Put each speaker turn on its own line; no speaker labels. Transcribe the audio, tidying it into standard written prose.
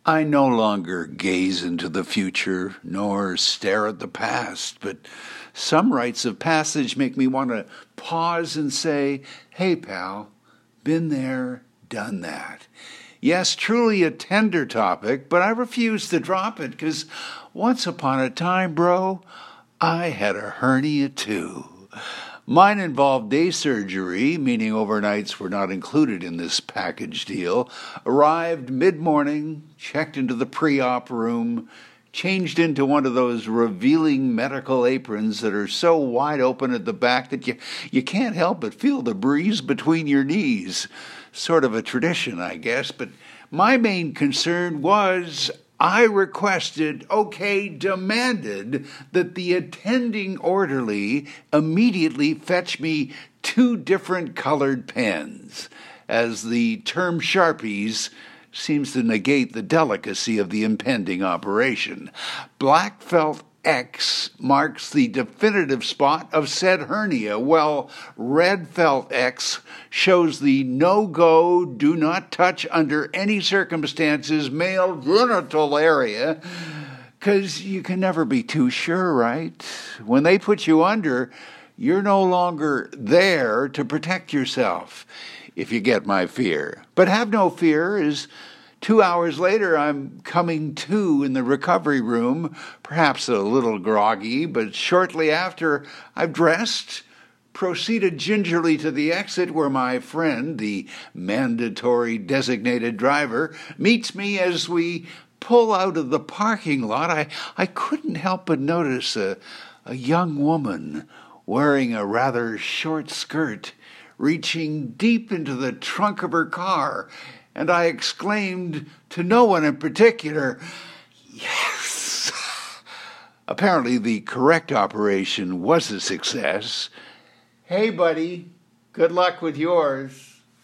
I no longer gaze into the future nor stare at the past, but some rites of passage make me want to pause and say, hey, pal, been there, done that. Yes, truly a tender topic, but I refuse to drop it because once upon a time, bro, I had a hernia too. Mine involved day surgery, meaning overnights were not included in this package deal. Arrived mid-morning, checked into the pre-op room, changed into one of those revealing medical aprons that are so wide open at the back that you can't help but feel the breeze between your knees. Sort of a tradition, I guess, but my main concern was I demanded that the attending orderly immediately fetch me 2 different colored pens, as the term Sharpies seems to negate the delicacy of the impending operation. Black felt X marks the definitive spot of said hernia, while red felt X shows the no-go, do not touch under any circumstances male genital area, because you can never be too sure, right? When they put you under, you're no longer there to protect yourself, if you get my fear. But have no fear, as 2 hours later, I'm coming to in the recovery room, perhaps a little groggy, but shortly after I've dressed, proceeded gingerly to the exit where my friend, the mandatory designated driver, meets me as we pull out of the parking lot. I couldn't help but notice a young woman wearing a rather short skirt, reaching deep into the trunk of her car, and I exclaimed to no one in particular, yes! Apparently the correct operation was a success. Hey, buddy, good luck with yours.